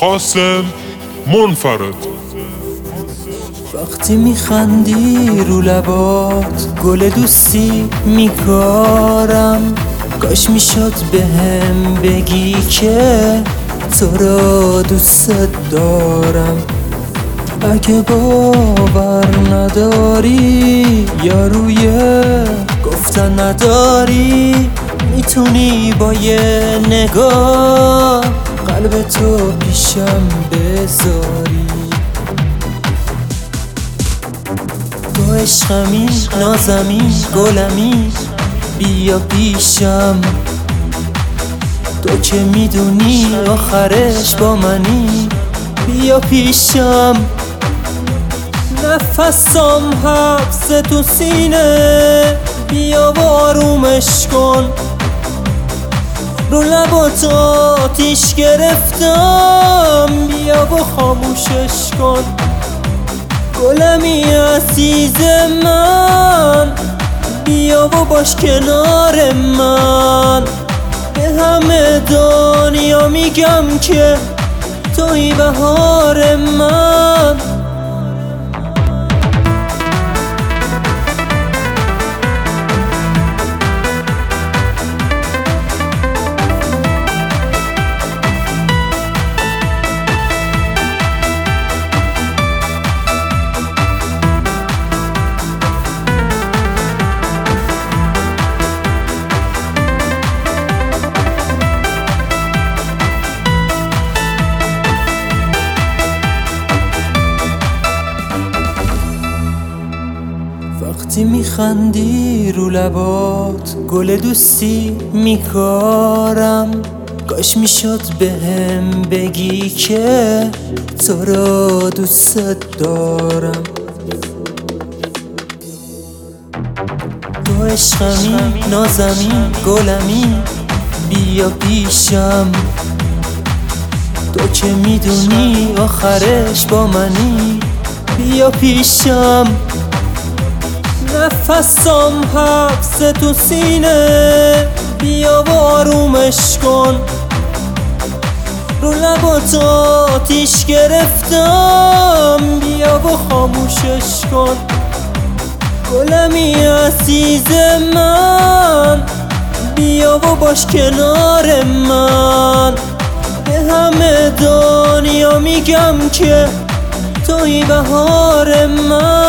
قاسم منفرد. وقتی میخندی رو لبات گل دوستی میکارم، کاش میشد بهم بگی که تو را دوست دارم. اگه باور نداری یا روی گفتن نداری، میتونی با یه نگاه قلب تو پیشم بذاری. تو عشقمی، نازمی، گلمی، بیا پیشم. تو که میدونی آخرش با منی، بیا پیشم. نفسم حبس تو سینه، بیا و آرومش کن. رو لبات آتیش گرفتم، بیا و خاموشش کن. گلمی عزیز من، بیا و باش کنار من. به همه دنیا میگم که توی بهار من. وقتی میخندی رو لبات گل دوستی میکارم، کاش میشد بهم بگی که تو را دوست دارم. تو عشقمی، نازمی، گلمی، بیا پیشم. تو که میدونی آخرش با منی، بیا پیشم. نفسم حبس تو سینه، بیا و آرومش کن. رو لبات آتیش گرفتم، بیا و خاموشش کن. گلمی عزیز من، بیا و باش کنار من. به همه دنیا میگم که توی بهار من.